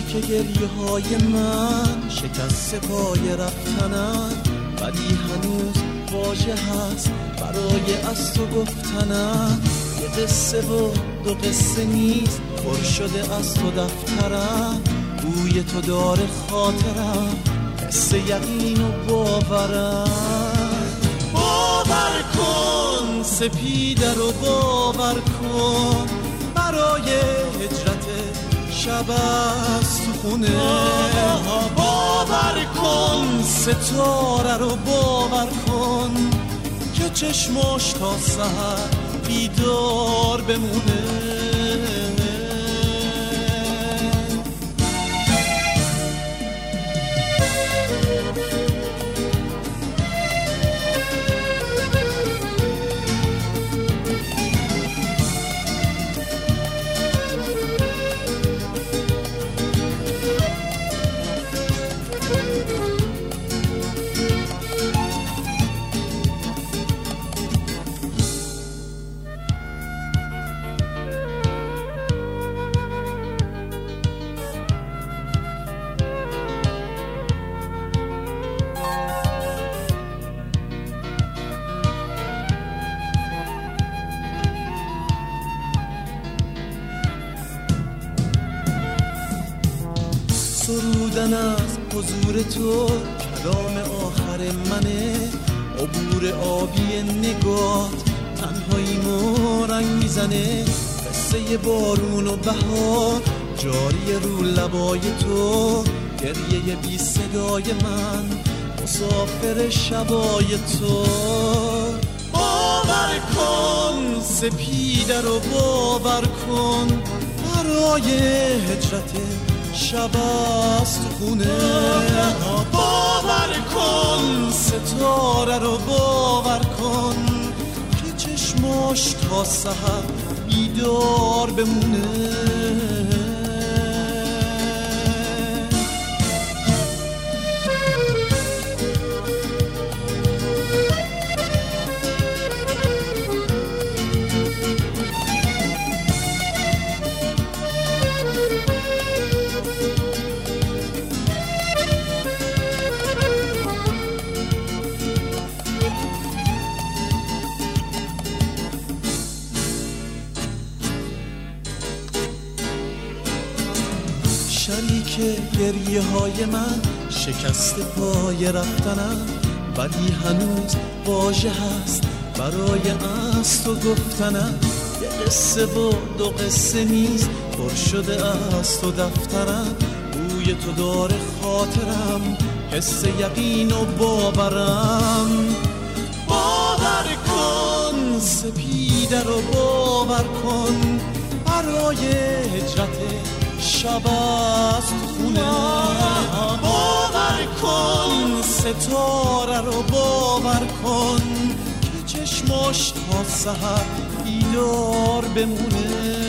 که گریه های من شکست پای رفتنم، ولی هنوز واژه هست برای از تو گفتنم. یه قصه و دو قصه نیست، پر شده از تو دفترم. بوی تو داره خاطرم، حس یقین و باورم. باور کن سپیده رو باور کن، برای هجرت شب از تو خونه. باور کن ستاره رو باور کن که چشماش تا سحر بیدار بمونه. سرودن از حضور تو کلام آخر منه، عبور آبی نگات تنهاییمو رنگ میزنه. قصه بارون و بهار جاری رو لبای تو، گریه بی صدای من مسافر شبای تو. باور کن سپیده رو باور کن، برای هجرت شب از تو خونه. باور کن ستاره رو باور کن که چشماش تا سحر بیدار بمونه. شریک گریه های من شکست پای رفتنم، ولی هنوز واژه هست برای از تو گفتنم. یه قصه و دو قصه نیست، پر شده از تو دفترم. بوی تو داره خاطرم، حس یقین و باورم. باور کن سپیده رو باور کن، برای هجرت شب از تو خونه. باور کن ستاره رو باور کن که چشماش تا سحر بیدار بمونه.